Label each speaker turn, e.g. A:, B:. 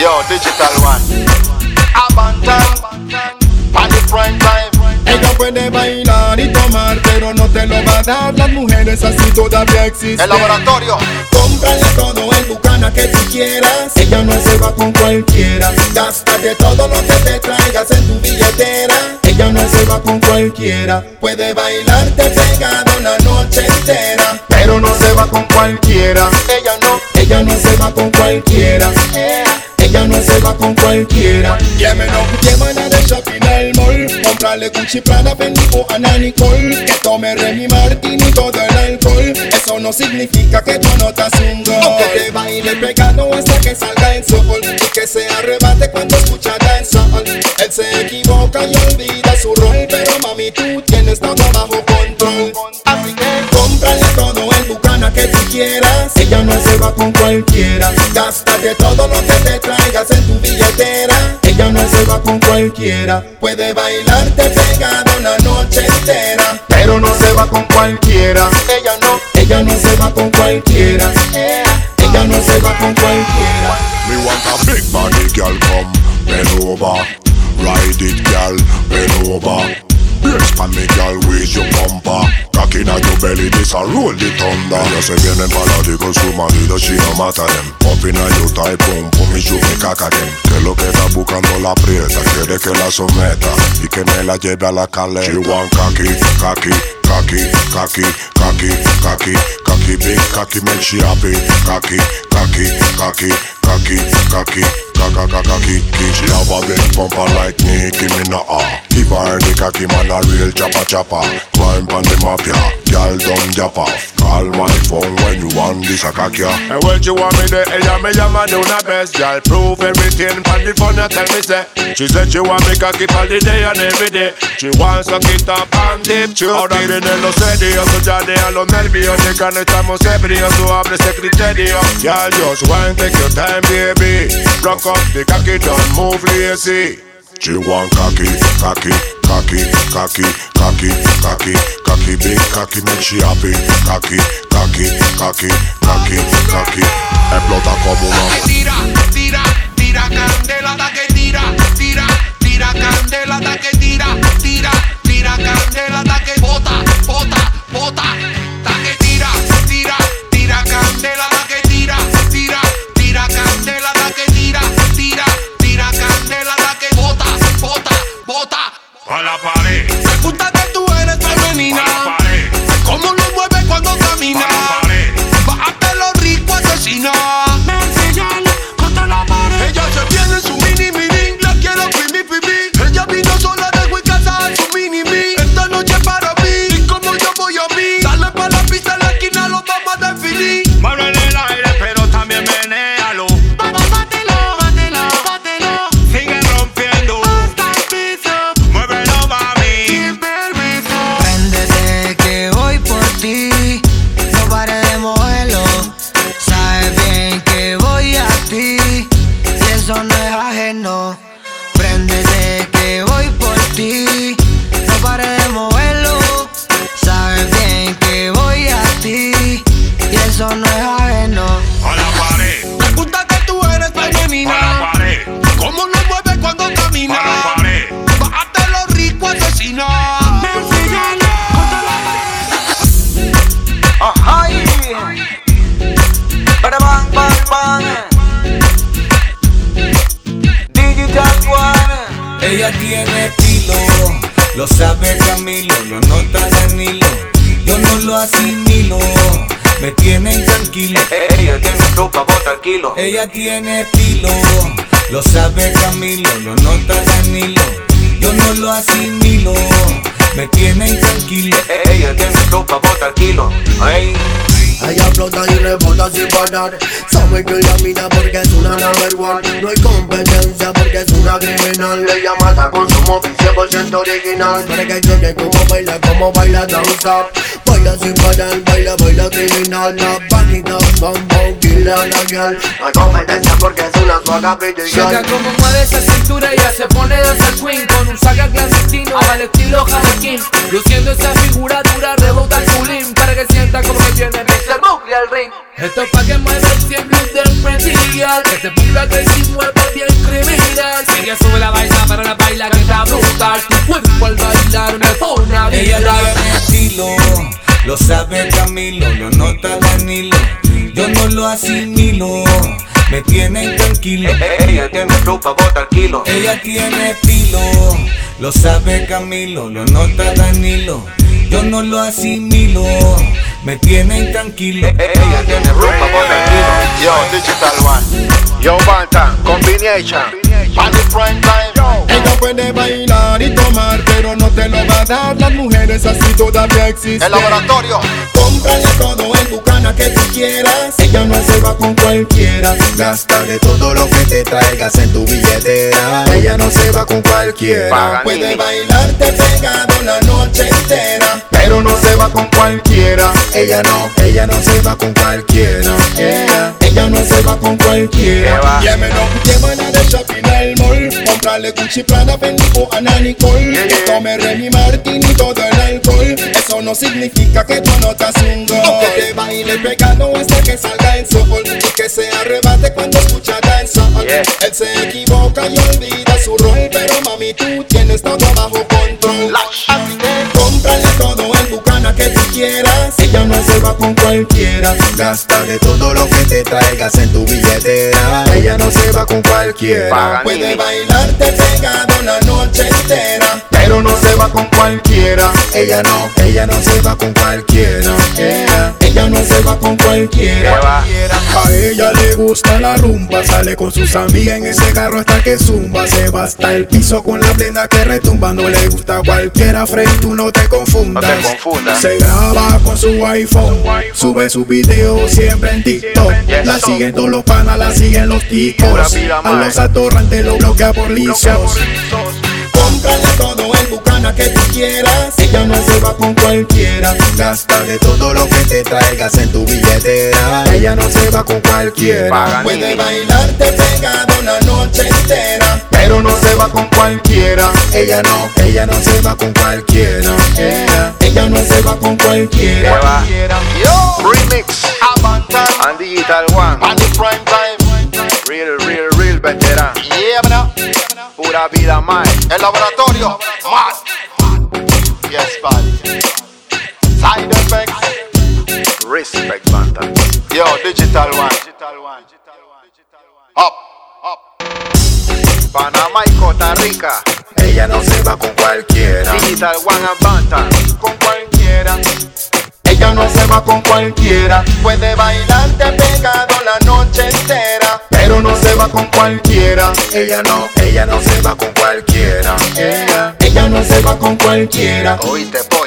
A: Yo, Digital One. Abantan. On the prime time.
B: Ella puede bailar y tomar, pero no te lo va a dar. Las mujeres así todavía existen.
A: El laboratorio.
B: Cómprale todo en Bucana que tú quieras. Ella no se va con cualquiera. Gástate todo lo que te traigas en tu billetera. Ella no se va con cualquiera. Puede bailarte pegado la noche entera, pero no se va con cualquiera. Ella no se va con cualquiera. Ella no se va con cualquiera. Llévala de shopping al mall. Comprale Gucci, Prada, Fendi o Ana Nicole. Que tome Remy Martin y todo el alcohol. Eso no significa que tú notas un gol. Que te baile pegado hasta que salga el sol. Y que se arrebate cuando escucha dancehall. Él se equivoca y olvida su rol, pero mami tú tienes todo bajo control. Así que cómprale todo en Bucana que tú quieras. Ella no se va con cualquiera. Gástate todo lo que te traigas en tu billetera. Ella no se va con cualquiera. Puede bailarte pegado la noche entera, pero no se va con cualquiera. Ella no se va con cualquiera. Ella no se va con cualquiera.
C: Me want a big body girl, come bend over. Ride it, girl, bend over. Brace pa' me, girl, with your bumper. Cock inna your belly, this a roll the thunder. Ellos se vienen para ti con su marido, she no mata them. Up inna your tight pum, pum, y shoot me caca them. Que lo que está buscando la prieta, quiere que la someta y que me la lleve a la caleta. She want cocky, cocky, cocky, cocky, cocky, cocky, cocky, big cocky, make she happy. Cocky, cocky, cocky, cocky, cocky, cocky. She have a big bumper like Nicki Minaj. Give her the cocky man a real chopper. Climb on the mafia, girl don't jump off. Call my phone when you want this a cocky.
D: And when you want me there, ella me llama de una vez. Girl prove everything from the phone, you tell me say. She said she want me cocky for the day and every day. She wants to get up and dip. Ahora miren en los serios, ya dejan los nervios. De que no estamos ebrios, tú hables de criterio. Girl just want take your time baby. Rock up the cocky, don't move lazy.
C: She want cocky, cocky, cocky, cocky, cocky, cocky, cocky, big cocky, make she happy. Cocky, cocky, cocky, cocky, cocky. Explota como una.
E: Tira, tira, tira candela, da que tira, tira, tira candela, da que tira, tira, tira candela, da que bota, bota, bota, da que tira, tira, tira candela, da que tira, tira, tira candela, da que tira, tira, tira candela, da que bota, bota, bota.
D: A la pared.
E: Me gusta que tú eres femenina.
D: A la pared.
E: Cómo lo mueves cuando caminas.
D: A la pared.
E: Bájate lo rico, asesina.
F: Me enseñan contra la pared.
E: Ella se tiene su mini mini, la quiero pimi pimi. Ella vino sola de casa en su mini mi. Esta noche para mí, y como yo voy a mí. Dale pa' la pista en la esquina, lo vamos a definir.
D: Mano en el aire, pero también menéalo.
F: Vamos, bátelo, bátelo, bátelo.
D: Sigue rompiendo.
F: Hasta el piso,
D: Muévelo, mami.
F: sin permiso.
G: Préndete que voy por ti, no pares de moverlo. Sabes bien que voy a ti y eso no es ajeno. Préndete que voy por ti, no pares de moverlo. Sabes bien que voy a ti y eso no es ajeno.
D: A la pared.
E: Me gusta que tú eres
D: A
E: femenina.
D: la pared.
E: Cómo lo mueves cuando
D: A la
E: caminas.
D: pared.
E: Bájate lo rico, asesina.
F: Me enseñan contra la pared.
H: Ay, para bang bang bang. Digital One.
I: Ella tiene estilo, lo sabe Camilo, lo nota Danilo. Yo no lo asimilo, me tiene intranquilo.
H: Ella tiene ropa, vos tranquilo.
I: Ella tiene estilo, lo sabe Camilo, lo nota Danilo. Yo no lo asimilo, me tiene intranquilo.
H: Ella tiene ropa, vos tranquilo. Ay.
J: Ella flota y rebota sin parar. Sabe que la mira porque es una number one. No hay competencia porque es una criminal. Ella mata con su móvil 100% original. Para que choque como baila danza. Baila sin parar, baila criminal. La panita, bam bam, killa la girl. No hay competencia porque es una suaga pretty girl.
K: Checa como mueve esa cintura, ella se pone dancer queen. Con un saga clandestino al estilo Hanakin. Luciendo esa figura dura, rebota el culín. Para que sienta como que tiene Mr. Buckley al ring. Esto es pa' que mueva el 100 blues del Frenzy Girl. Que se ponga crazy, mueva bien
I: Camilo, lo nota Danilo. Yo no lo asimilo, me tiene intranquilo.
H: Ella tiene flow pa' botar kilo.
I: Ella tiene estilo, lo sabe Camilo, lo nota Danilo. Yo no lo asimilo, me tiene intranquilo.
H: Ella tiene flow pa' botar kilo.
A: Yo, Digital One. Yo, Bantan, Combination. Party Prime Time.
B: Ella puede bailar y tomar, pero no te lo va a dar. Las mujeres así todavía existen.
A: El laboratorio.
B: Cómprale todo en tu cana que tú quieras. Ella no se va con cualquiera. Gasta de todo lo que te traigas en tu billetera. Ella no se va con cualquiera.
A: Paganini.
B: Puede bailarte pegado la noche entera, pero no se va con cualquiera. Ella no se va con cualquiera. Ella no se va con cualquiera. Llévala de shopping al mall. Comprarle Gucci, Prada, Fendi o Ana Nicole. Que tome Remy Martin y todo el alcohol. Eso no significa que tú no estás un gol. Que te baile pegado hasta que salga el sol. Y que se arrebate cuando escucha dancehall. Él se equivoca y olvida su rol, pero mami tú tienes todo bajo control. Así que cómprale todo en tu cana que tú quieras. Ella no se va con cualquiera. Gasta de todo lo que te traigas en tu billetera. Ella no se va con cualquiera. Puede bailarte pegado la noche entera, pero no se va con cualquiera. Ella no se va con cualquiera. Ella no se va con cualquiera. A ella le gusta la rumba, sale con sus amigas en ese carro hasta que zumba. Se va hasta el piso con la plena que retumba. No le gusta cualquiera, Frey, tú no te confundas. Se graba con su iPhone, sube su video siempre en TikTok. La siguen todos los panas, la siguen los ticos. A los atorrantes los bloquea por lisos. Cómprale todo en tu cana que tú quieras. Ella no se va con cualquiera. Gasta de todo lo que te traigas en tu billetera. Ella no se va con cualquiera. Puede bailarte pegado la noche entera, pero no se va con cualquiera. Ella no se va con cualquiera. Ella no se va con cualquiera.
A: Yo, Remix. Bantan
H: And Digital One.
A: Party Prime Time.
H: Real veteran.
A: Yeah, man.
H: Pura vida más.
A: El laboratorio. Mad. Yes, buddy. Side effects.
H: Respect Bantan.
A: Yo, Digital One. Up.
H: Panamá y Costa Rica.
B: Ella no se va con cualquiera.
H: Digital One and Bantan.
A: Con cualquiera.
B: Ella no se va con cualquiera. Puede bailarte pegado la noche entera, pero no se va con cualquiera. Ella no se va con cualquiera. Ella no se va con cualquiera.
H: Oíste,